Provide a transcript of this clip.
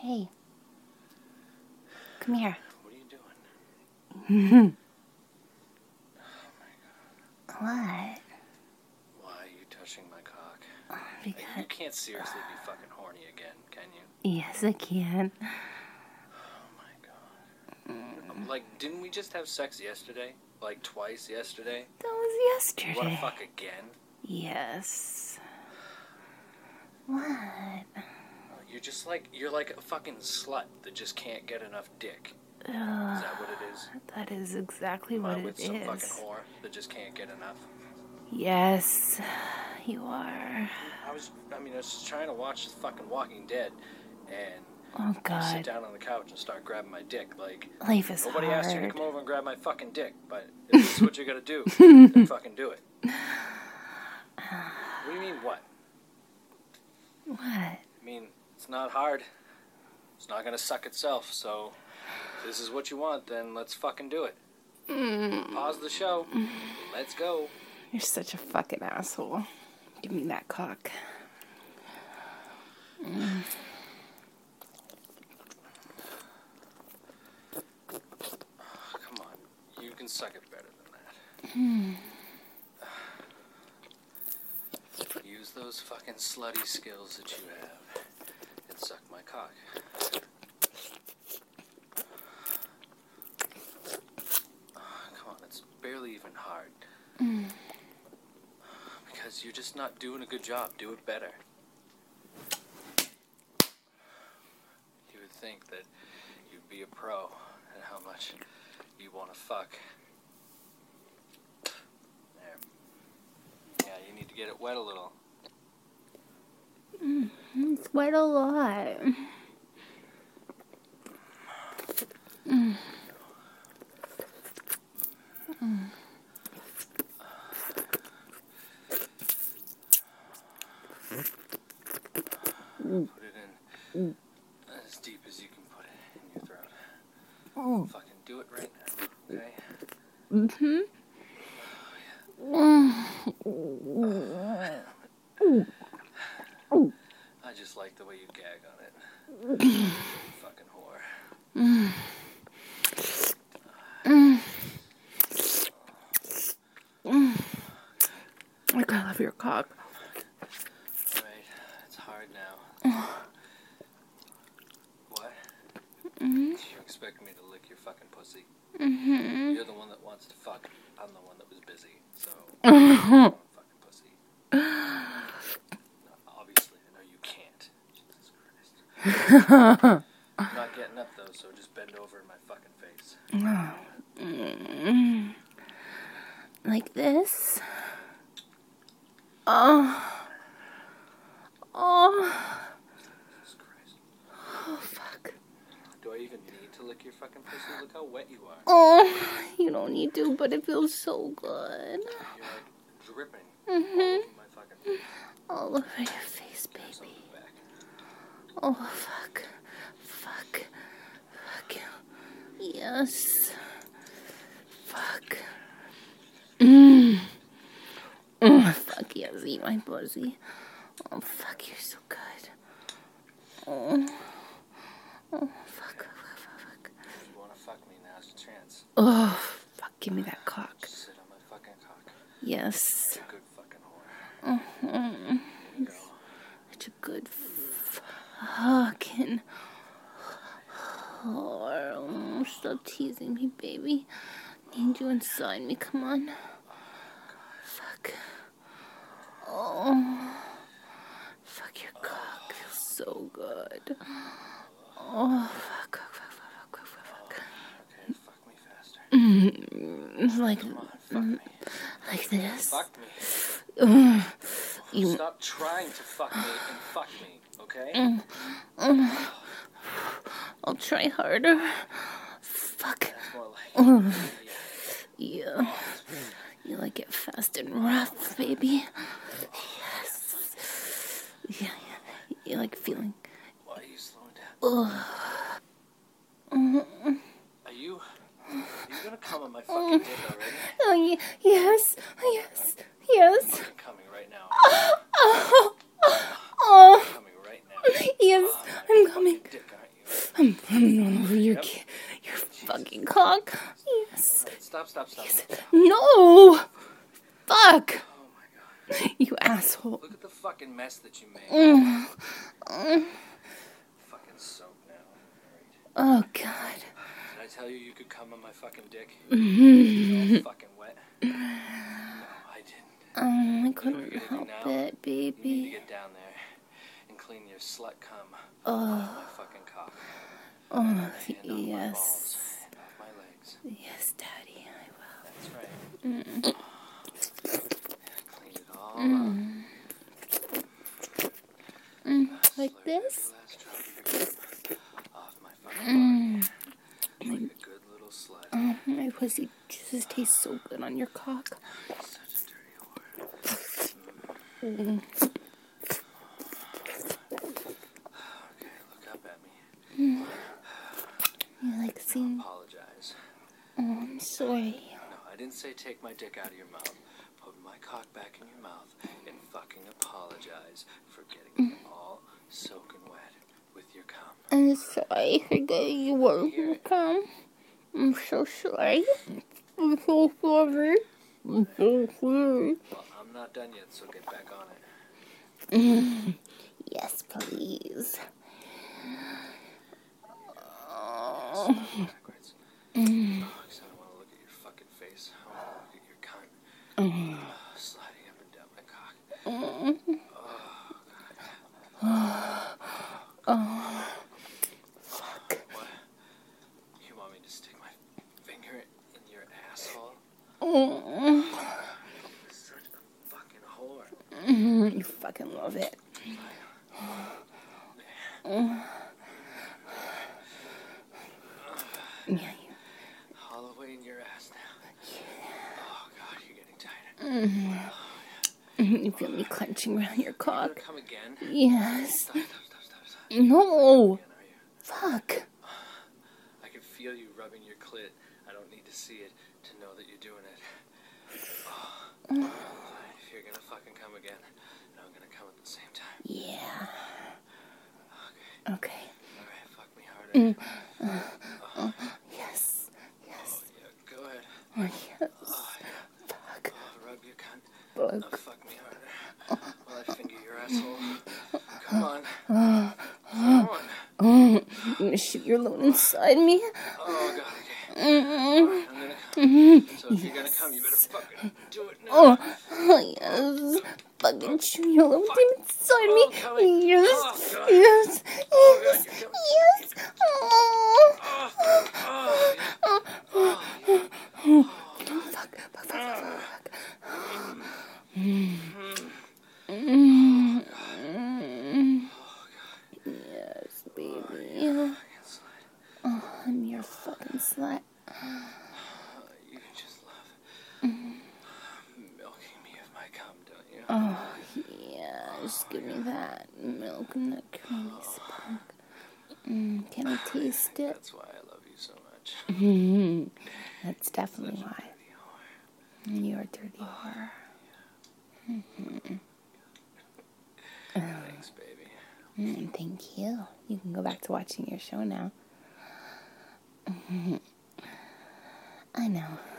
Hey. Come here. What are you doing? Oh my god. What? Why are you touching my cock? Because... You can't seriously be fucking horny again, can you? Yes, I can. Oh my god. Like, didn't we just have sex yesterday? Like, twice yesterday? That was yesterday. You wanna fuck again? Yes. What? You're like a fucking slut that just can't get enough dick. Is that what it is? That is exactly Am what I it with is. some fucking whore that just can't get enough? Yes, you are. I was just trying to watch this fucking Walking Dead, and Oh, you God. sit down on the couch and start grabbing my dick. Like, Life is nobody hard. asked you to come over and grab my fucking dick, but if this is what you're gonna do, then fucking do it. What do you mean, what? What? I mean, it's not hard. It's not gonna suck itself, so if this is what you want, then let's fucking do it. Pause the show. Let's go. You're such a fucking asshole. Give me that cock. Come on. You can suck it better than that. Use those fucking slutty skills that you have and suck my cock. Come on, it's barely even hard. Because you're just not doing a good job. Do it better. You would think that you'd be a pro at how much you want to fuck. There. Yeah, you need to get it wet a little. It's wet a lot. Put it in as deep as you can put it in your throat. Fucking do it right now, okay? I just like the way you gag on it. Fucking whore. Like, I love your cock. Right, it's hard now. What? You expect me to lick your fucking pussy? You're the one that wants to fuck. I'm the one that was busy, so fucking pussy. Obviously, I know you can't. Jesus Christ. I'm not getting up though, so just bend over in my fucking face. Like this. Oh. Jesus Christ. Oh, fuck. Do I even need to lick your fucking pussy? Look how wet you are. Oh, you don't need to, but it feels so good. You're like dripping all over my fucking face. All over your face, Some baby. of the back. Oh, fuck. Fuck. Fuck. Yes. Fuck. Fuck yes, eat my pussy. Oh, fuck, you're so good. Oh, fuck. If you want to fuck me, now's your chance. Oh, fuck, give me that cock. Just sit on my fucking cock. Yes. You're a good fucking whore. Here we go. Such a good fucking whore. Oh, stop teasing me, baby. Need you inside me, come on. Fuck. Oh. Fuck, your cock feels so good. Oh, fuck. Okay, fuck me faster. Like, Come on, fuck me. like this. Fuck me. You. Stop trying to fuck me and fuck me, okay? I'll try harder. Fuck. That's more like Yeah. You like it fast and rough, baby. Yes. Yeah. You like feeling. Why are you slowing down? Are you gonna come on my fucking dick already? Oh, yes. I'm coming right now. Oh. I'm coming right now. Yes, Oh, I'm my coming. fucking dick, aren't you? cock. Yes. Stop. No. Fuck. Oh my god. You asshole. Look at the fucking mess that you made. Fucking soap now. Oh, God. Did I tell you could come on my fucking dick? You're all fucking wet. No, I didn't. I couldn't help it, You need to baby. get down there and clean your slut cum Oh. off my fucking cock. Oh, And off my balls yes. and off my legs. Yes, Daddy, I That's right. will. Clean it all up. Like Slurp this? every last drop of your cum off my fucking body. Like a good little slut. Oh, my pussy just tastes so good on your cock. Such a dirty whore. Okay, look up at me. You like seeing? Apologize. Oh, I'm sorry. No, I didn't say take my dick out of your mouth. Put my cock back in your mouth and fucking apologize for getting it all soaking wet with your cum. I'm sorry for getting you wet your cum. I'm so sorry. I'm so sorry. I'm so sorry. Well, I'm not done yet, so get back on it. Yes, please. Backwards. Because I don't want to look at your fucking face. I want to look at your cunt. Sliding up and down my cock. Fuck. What? You want me to stick my finger in your asshole? Such a fucking whore. You fucking love it. Yeah, All the way in your ass now. Oh god, you're getting tighter. you feel me clenching around your You cock? gonna come again? Yes. Stop. No. Again, are you? Fuck. I can feel you rubbing your clit. I don't need to see it to know that you're doing it. If you're gonna fucking come again, and I'm gonna come at the same time. Yeah. Okay. Alright, fuck me harder. Yes. Yes. Yeah, go ahead. Oh, yes. Fuck. Rub your cunt. Fuck. Fuck me harder. While I finger your asshole. Come on. Come on. You gonna shoot your load inside me? Oh god, okay. Alright, I'm gonna come. So if you're gonna come, you better fucking do it now. Oh, yes. Fucking shoot your load inside me. Yes. Oh, God. Yes. Oh god, you're coming. Yes. Fuck. Yes, baby. Oh, I'm your fucking slut. You just love milking me of my cum, don't you? Oh, yeah. Just give me that milk and that creamy spunk. Can I taste it? That's why I love you so much. That's definitely why. Dirty whore. You're a dirty whore. Thanks, baby. Thank you. You can go back to watching your show now. I know.